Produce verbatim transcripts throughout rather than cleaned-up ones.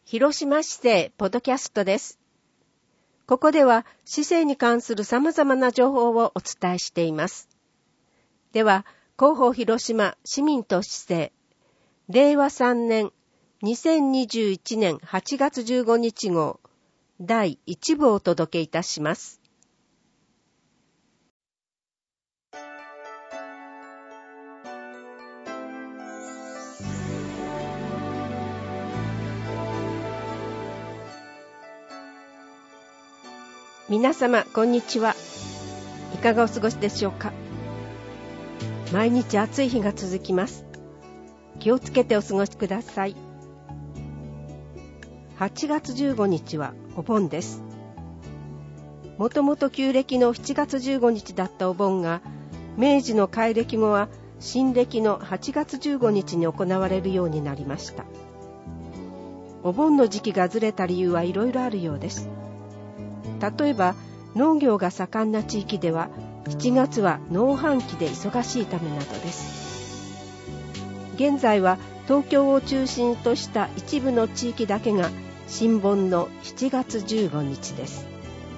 広島市政ポッドキャストです。ここでは市政に関する様々な情報をお伝えしています。では、広報広島市民と市政、れいわさんねんにせんにじゅういちねんはちがつじゅうごにち号だいいち部をお届けいたします。皆様こんにちは。いかがお過ごしでしょうか。毎日暑い日が続きます。気をつけてお過ごしください。はちがつじゅうごにちはお盆です。もともと旧暦のしちがつじゅうごにちだったお盆が、明治の改暦後は新暦のはちがつじゅうごにちに行われるようになりました。お盆の時期がずれた理由はいろいろあるようです。例えば農業が盛んな地域ではしちがつは農繁期で忙しいためなどです。現在は東京を中心とした一部の地域だけが新盆のしちがつじゅうごにちです。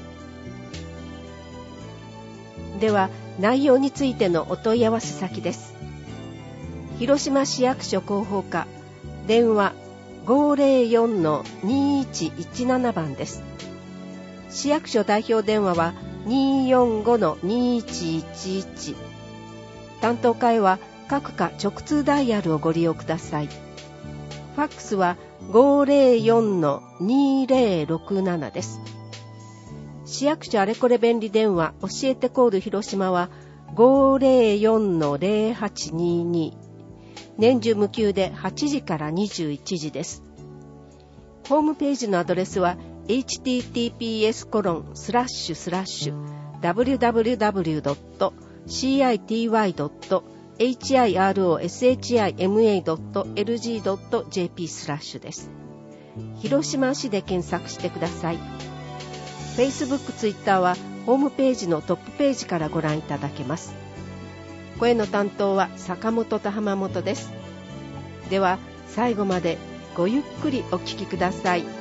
では内容についてのお問い合わせ先です。広島市役所広報課、電話 ごーぜろよんのにーいちいちなな 番です。市役所代表電話は にーよんごのにーいちいちいち。担当課へは各課直通ダイヤルをご利用ください。ファックスは ごーぜろよんのにーぜろろくなな です。市役所あれこれ便利電話教えてコール広島は ごーぜろよんのぜろはちにーにー。年中無休ではちじからにじゅういちじです。ホームページのアドレスはエイチティーティーピーエスコロンスラッシュスラッシュダブリューダブリューダブリュードットシーアイティーワイドットエイチアイアールオーエスエイチアイエムエードットエルジードットジェーピー スラッシュです。広島市で検索してください。Facebook、Twitter はホームページのトップページからご覧いただけます。声の担当は坂本と浜本です。では最後までごゆっくりお聞きください。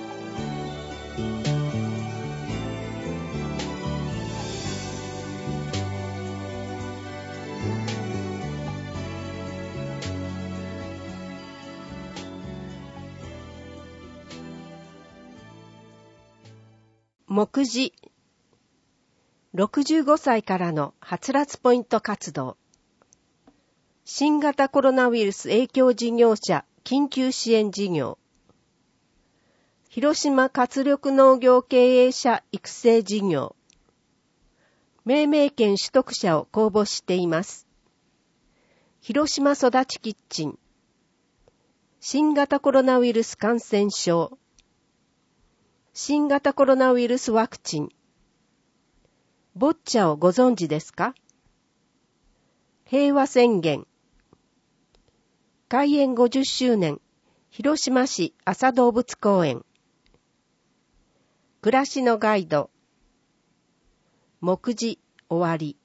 目次ろくじゅうごさいからのはつらつポイント活動、新型コロナウイルス影響事業者緊急支援事業、広島活力農業経営者育成事業、命名権取得者を公募しています。広島育ちキッチン、新型コロナウイルス感染症、新型コロナウイルスワクチン、ボッチャをご存知ですか？平和宣言、開園ごじゅっしゅうねん、広島市安佐動物公園、暮らしのガイド、目次終わり。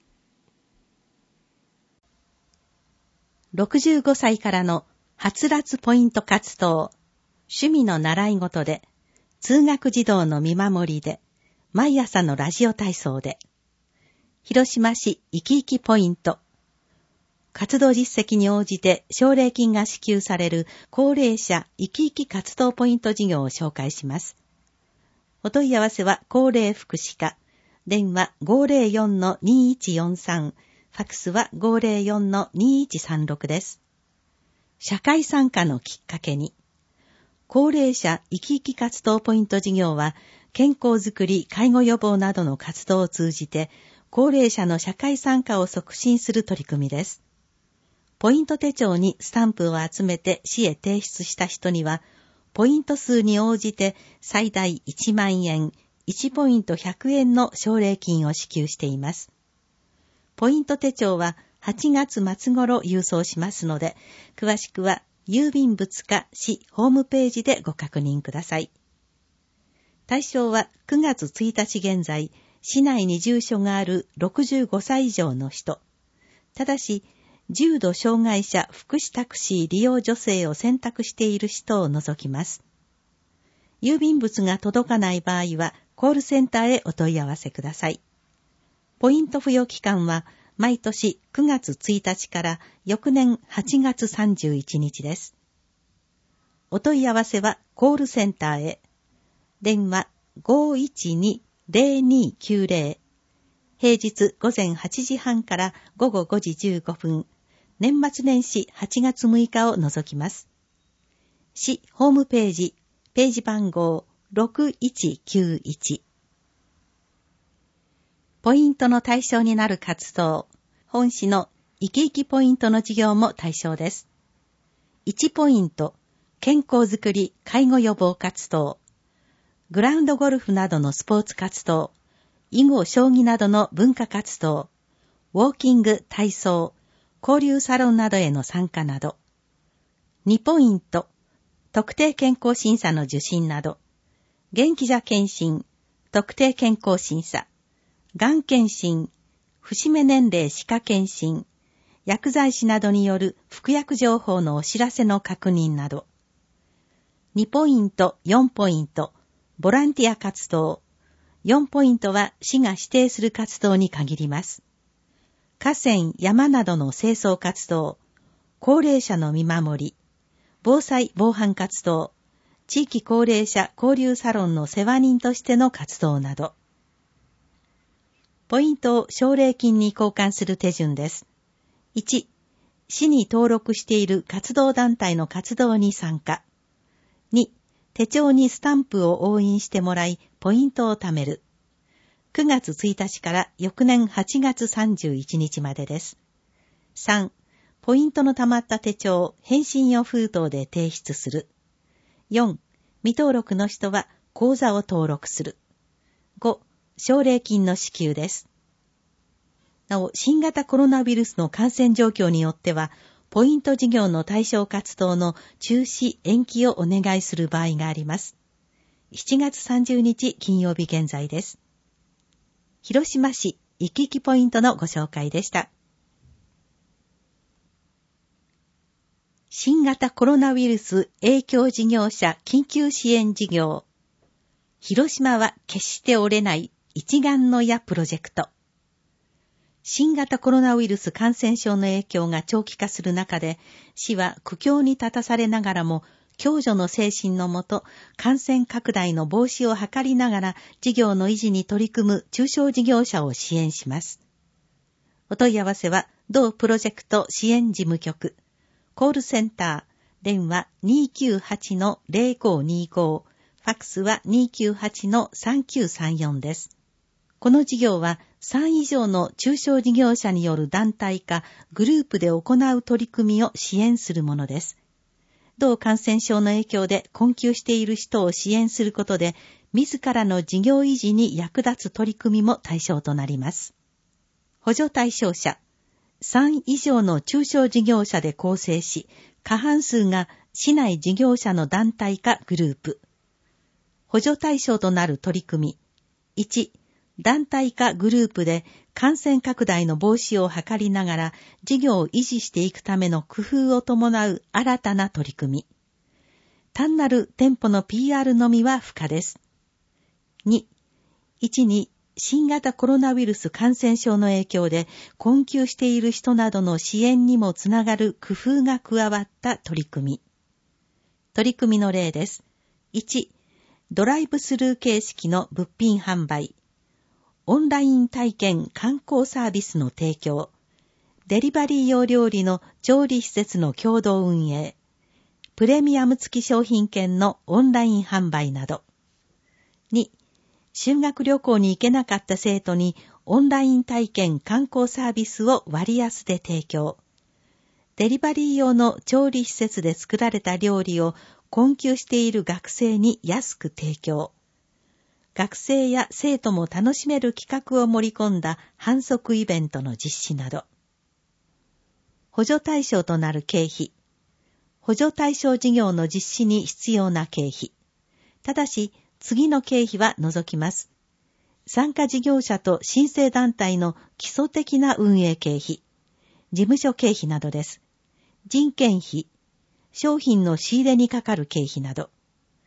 ろくじゅうごさいからのはつらつポイント活動、趣味の習い事で、通学児童の見守りで、毎朝のラジオ体操で、広島市いきいきポイント、活動実績に応じて奨励金が支給される高齢者いきいき活動ポイント事業を紹介します。お問い合わせは高齢福祉課、電話 ごーぜろよんのにーいちよんさん、ファックスは ごーぜろよんのにーいちさんろくです。社会参加のきっかけに、高齢者いきいき活動ポイント事業は、健康づくり、介護予防などの活動を通じて、高齢者の社会参加を促進する取り組みです。ポイント手帳にスタンプを集めて市へ提出した人には、ポイント数に応じて最大いちまんえん、いちポイントひゃくえんの奨励金を支給しています。ポイント手帳ははちがつ末頃郵送しますので、詳しくは郵便物か市ホームページでご確認ください。対象はくがつついたち現在、市内に住所があるろくじゅうごさい以上の人。ただし、重度障害者福祉タクシー利用助成を選択している人を除きます。 郵便物が届かない場合は、コールセンターへお問い合わせください。ポイント付与期間は、毎年くがつついたちから翌年はちがつさんじゅういちにちです。お問い合わせはコールセンターへ。電話 ごーいちにーぜろにーきゅうぜろ。平日午前はちじはんから午後ごじじゅうごふん。年末年始はちがつむいかを除きます。市ホームページ、ページ番号ろくいちきゅういち。ポイントの対象になる活動。本市の生き生きポイントの事業も対象です。いちポイント、健康づくり、介護予防活動。グラウンドゴルフなどのスポーツ活動。囲碁、将棋などの文化活動。ウォーキング、体操、交流サロンなどへの参加など。にポイント、特定健康審査の受診など。元気者検診、特定健康審査。がん検診、節目年齢歯科検診、薬剤師などによる服薬情報のお知らせの確認など。にポイント、よんポイント、ボランティア活動。よんポイントは市が指定する活動に限ります。河川、山などの清掃活動、高齢者の見守り、防災防犯活動、地域高齢者交流サロンの世話人としての活動など。ポイントを奨励金に交換する手順です。いち、市に登録している活動団体の活動に参加。に、手帳にスタンプを押印してもらい、ポイントを貯める。くがつついたちから翌年はちがつさんじゅういちにちまでです。さん、ポイントの貯まった手帳を返信用封筒で提出する。よん、未登録の人は口座を登録する。ご、奨励金の支給です。なお、新型コロナウイルスの感染状況によっては、ポイント事業の対象活動の中止・延期をお願いする場合があります。しちがつさんじゅうにち金曜日現在です。広島市生き生きポイントのご紹介でした。新型コロナウイルス影響事業者緊急支援事業。広島は決して折れない一丸の矢プロジェクト。新型コロナウイルス感染症の影響が長期化する中で、市は苦境に立たされながらも、共助の精神のもと、感染拡大の防止を図りながら、事業の維持に取り組む中小事業者を支援します。お問い合わせは、同プロジェクト支援事務局、コールセンター、電話 にーきゅうはちのぜろごにご、ファックスは にーきゅうはちのさんきゅうさんよん です。この事業はさん以上の中小事業者による団体かグループで行う取り組みを支援するものです。同感染症の影響で困窮している人を支援することで、自らの事業維持に役立つ取り組みも対象となります。補助対象者、さん以上の中小事業者で構成し、過半数が市内事業者の団体かグループ。補助対象となる取り組み。いち、団体かグループで感染拡大の防止を図りながら事業を維持していくための工夫を伴う新たな取り組み。単なる店舗の ピーアール のみは不可です。に、いちに新型コロナウイルス感染症の影響で困窮している人などの支援にもつながる工夫が加わった取り組み。取り組みの例です。いち、ドライブスルー形式の物品販売。オンライン体験観光サービスの提供。デリバリー用料理の調理施設の共同運営。プレミアム付き商品券のオンライン販売など。に、修学旅行に行けなかった生徒にオンライン体験観光サービスを割安で提供。デリバリー用の調理施設で作られた料理を困窮している学生に安く提供。学生や生徒も楽しめる企画を盛り込んだ販促イベントの実施など。補助対象となる経費。補助対象事業の実施に必要な経費。ただし、次の経費は除きます。参加事業者と申請団体の基礎的な運営経費、事務所経費などです。人件費、商品の仕入れにかかる経費など。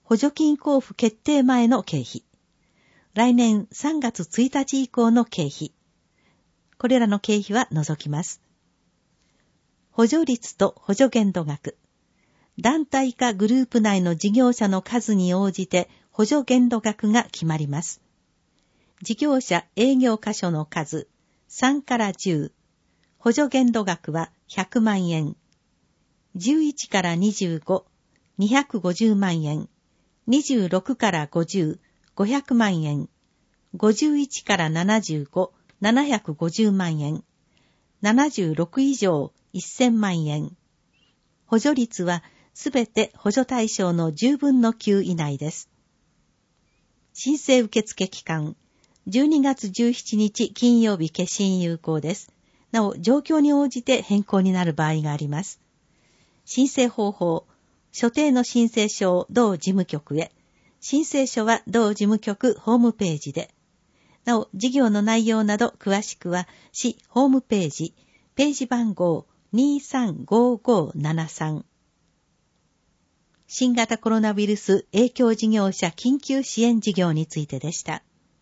補助金交付決定前の経費、来年さんがつついたち以降の経費、これらの経費は除きます。補助率と補助限度額、団体かグループ内の事業者の数に応じて補助限度額が決まります。事業者営業箇所の数さんからじゅう、補助限度額はひゃくまんえん、じゅういちからにじゅうご、にひゃくごじゅうまんえん、にじゅうろくからごじゅう、ごひゃくまんえん、ごじゅういちからななじゅうご、ななひゃくごじゅうまんえん、ななじゅうろく以上せんまんえん。補助率はすべて補助対象のじゅうぶんのきゅう以内です。申請受付期間、じゅうにがつじゅうしちにち金曜日消印有効です。なお、状況に応じて変更になる場合があります。申請方法、所定の申請書を同事務局へ、申請書は同事務局ホームページで。なお、事業の内容など詳しくは、市ホームページ、ページ番号にさんごごななさん。新型コロナウイルス影響事業者緊急支援事業についてでした。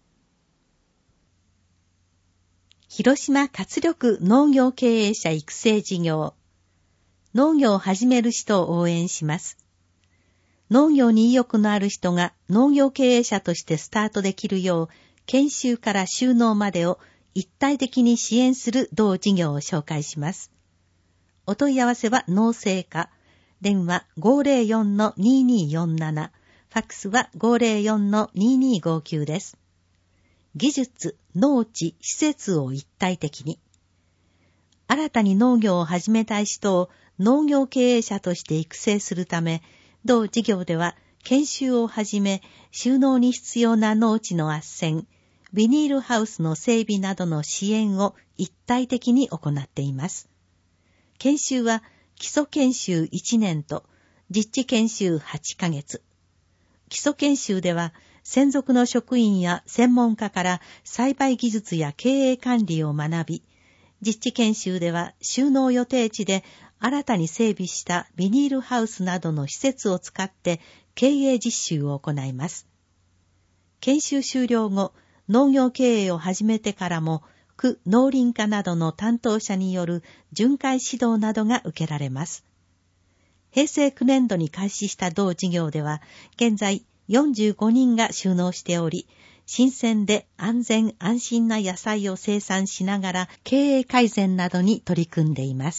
広島活力農業経営者育成事業。農業を始める人を応援します。農業に意欲のある人が農業経営者としてスタートできるよう、研修から収納までを一体的に支援する同事業を紹介します。お問い合わせは農政課、電話 ごーぜろよんのにーにーよんなな、ファックスは ごーぜろよんのにーにーごきゅうです。技術、農地、施設を一体的に。新たに農業を始めたい人を農業経営者として育成するため、同事業では研修をはじめ、収納に必要な農地の斡旋、ビニールハウスの整備などの支援を一体的に行っています。研修は基礎研修いちねんと実地研修はちかげつ。基礎研修では専属の職員や専門家から栽培技術や経営管理を学び、実地研修では収納予定地で新たに整備したビニールハウスなどの施設を使って経営実習を行います。研修終了後、農業経営を始めてからも区農林課などの担当者による巡回指導などが受けられます。平成きゅうねんどに開始した同事業では、現在よんじゅうごにんが就農しており、新鮮で安全安心な野菜を生産しながら経営改善などに取り組んでいます。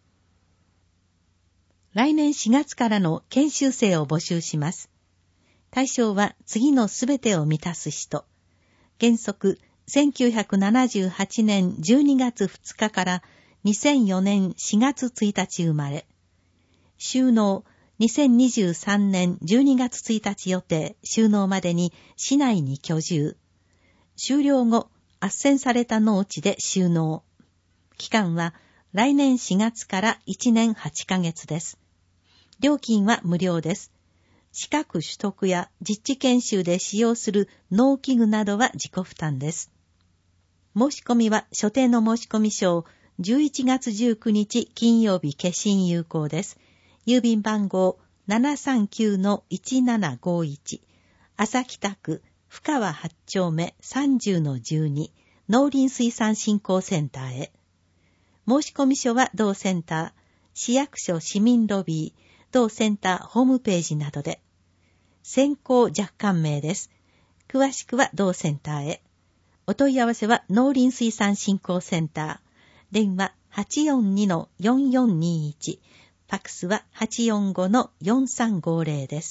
来年しがつからの研修生を募集します。対象は次のすべてを満たす人。原則、せんきゅうひゃくななじゅうはちねんじゅうにがつふつかからにせんよねんしがつついたち生まれ。収納、にせんにじゅうさんねんじゅうにがつついたち予定、収納までに市内に居住。終了後、斡旋された農地で収納。期間は来年しがつからいちねんはちかげつです。料金は無料です。資格取得や実地研修で使用する農機具などは自己負担です。申し込みは所定の申込書をじゅういちがつじゅうくにち金曜日消印有効です。郵便番号 ななさんきゅうのいちななごいち、朝北区深川はち丁目さんじゅうのじゅうに農林水産振興センターへ。申込書は同センター、市役所市民ロビー、同センターホームページなどで。先行若干名です。詳しくは同センターへ。お問い合わせは農林水産振興センター。電話 はちよんにのよんよんにいち。ファックスは はちよんごのよんさんごぜろ です。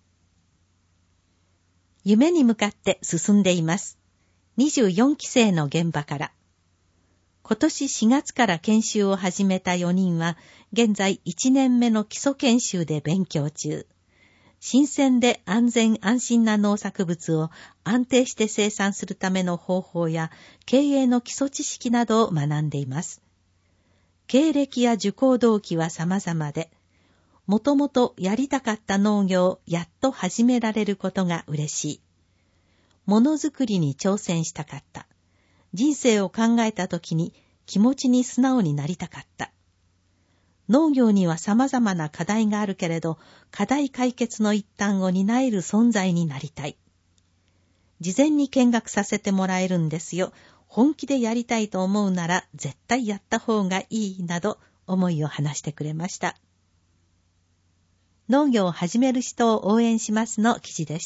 夢に向かって進んでいます。にじゅうよんき生の現場から。今年しがつから研修を始めたよにんは、現在いちねんめの基礎研修で勉強中。新鮮で安全安心な農作物を安定して生産するための方法や経営の基礎知識などを学んでいます。経歴や受講動機は様々で、もともとやりたかった農業をやっと始められることが嬉しい。ものづくりに挑戦したかった。人生を考えたときに気持ちに素直になりたかった。 農業には様々な課題があるけれど、課題解決の一端を担える存在になりたい。事前に見学させてもらえるんですよ。本気でやりたいと思うなら絶対やった方がいいなど思いを話してくれました。農業を始める人を応援しますの記事でした。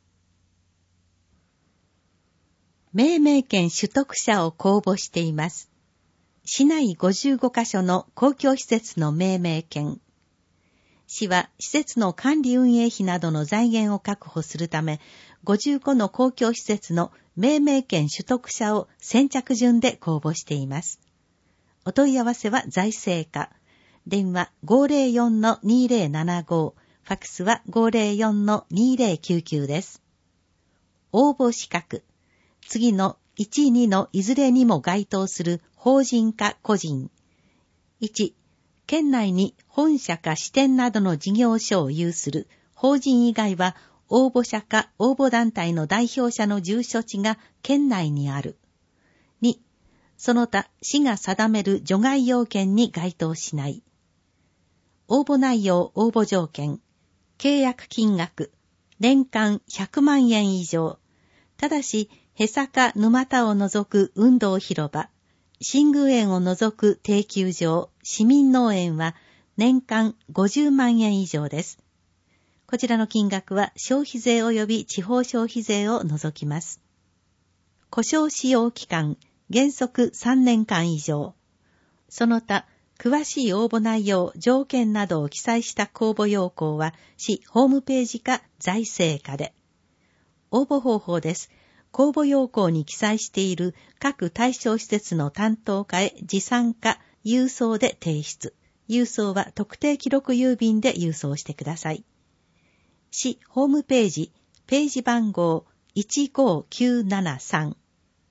命名権取得者を公募しています。市内ごじゅうごカ所の公共施設の命名権。市は施設の管理運営費などの財源を確保するため、ごじゅうごの公共施設の命名権取得者を先着順で公募しています。お問い合わせは財政課。電話 ごーぜろよんのにーぜろななご、ファックスは ごーぜろよんのにーぜろきゅうきゅうです。応募資格。次のいち、にのいずれにも該当する法人か個人。いち、県内に本社か支店などの事業所を有する法人以外は応募者か応募団体の代表者の住所地が県内にある。に、その他市が定める除外要件に該当しない。応募内容、応募条件、契約金額、年間ひゃくまんえん以上。ただし、へさか沼田を除く運動広場、新宮園を除く定休場、市民農園は年間ごじゅうまんえん以上です。こちらの金額は消費税及び地方消費税を除きます。故障使用期間、原則さんねんかん以上。その他、詳しい応募内容、条件などを記載した公募要項は市ホームページか財政課で。応募方法です。公募要項に記載している各対象施設の担当課へ持参か郵送で提出。郵送は特定記録郵便で郵送してください。市ホームページ、ページ番号いちごきゅうななさん。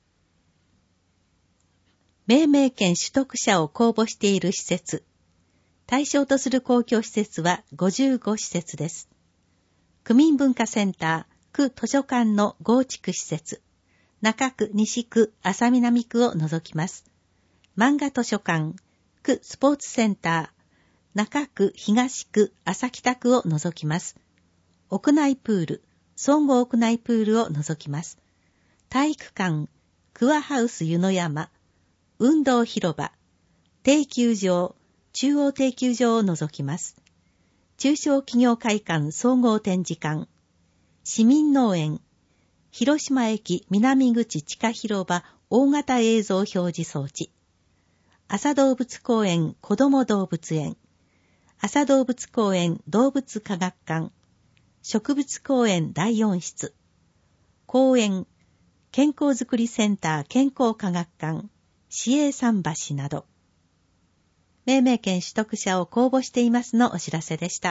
命名権取得者を公募している施設。対象とする公共施設はごじゅうご施設です。区民文化センター、区図書館の合築施設、中区、西区、安佐南区を除きます。漫画図書館、区スポーツセンター、中区、東区、朝北区を除きます。屋内プール、総合屋内プールを除きます。体育館、クアハウス湯の山、運動広場、定休場、中央定休場を除きます。中小企業会館総合展示館、市民農園、広島駅南口地下広場大型映像表示装置、朝動物公園子ども動物園、朝動物公園動物科学館、植物公園だいよん室、公園、健康づくりセンター健康科学館、市営桟橋など、命名権取得者を公募していますのお知らせでした。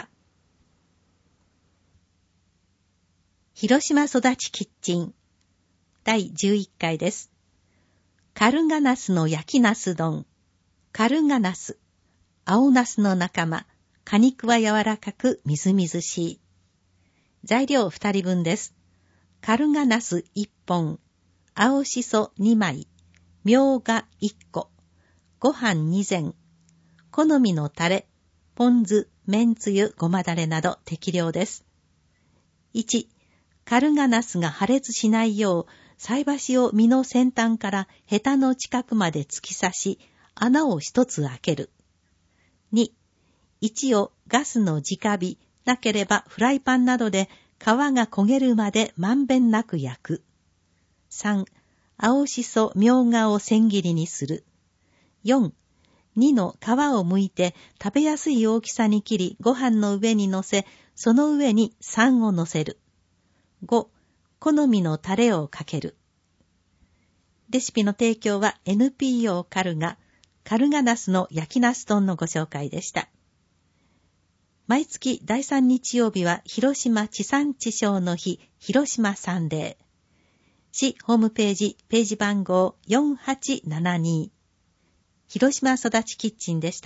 広島育ちキッチンだいじゅういっかいです。カルガナスの焼きナス丼。カルガナス、青ナスの仲間、果肉は柔らかくみずみずしい。材料ふたりぶんです。カルガナスいっぽん、青しそにまい、みょうがいっこ、ご飯にぜん、好みのタレ、ポン酢、めんつゆ、ごまだれなど適量です。いち、カルガナスが破裂しないよう、菜箸を実の先端からヘタの近くまで突き刺し、穴を一つ開ける。に、いちをガスの直火、なければフライパンなどで皮が焦げるまでまんべんなく焼く。さん、青しそ、みょうがを千切りにする。よん、にの皮を剥いて食べやすい大きさに切りご飯の上に乗せ、その上にさんを乗せる。ご、好みのタレをかける。レシピの提供は エヌピーオー カルガ、カルガナスの焼きナス丼のご紹介でした。毎月だいさん日曜日は広島地産地消の日、広島サンデー。市ホームページ、ページ番号よんはちななに。広島育ちキッチンでした。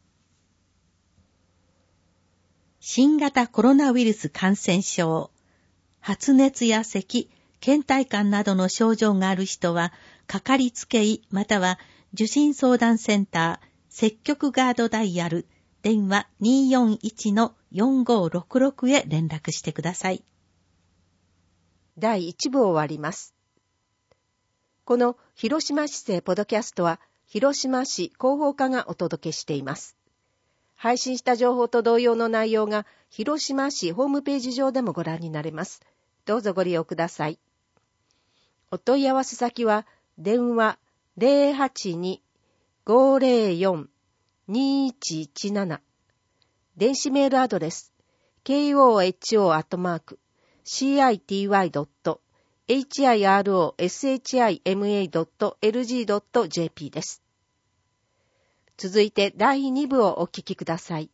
新型コロナウイルス感染症、発熱や咳、倦怠感などの症状がある人は、かかりつけ医または受診相談センター、 積極ガードダイヤル、電話 にーよんいちのよんごろくろく へ連絡してください。 だいいち部を終わります。この広島市政ポドキャストは、広島市広報課がお届けしています。配信した情報と同様の内容が広島市ホームページ上でもご覧になれます。どうぞご利用ください。お問い合わせ先は電話 ゼロはちに ごゼロよん にいちいちなな 電子メールアドレス ケーオーエイチオー アットマーク シーアイティーワイ ドット エイチアイアールオーエスエイチアイエムエー ドット エルジー ドット ジェーピー です。続いてだいに部をお聞きください。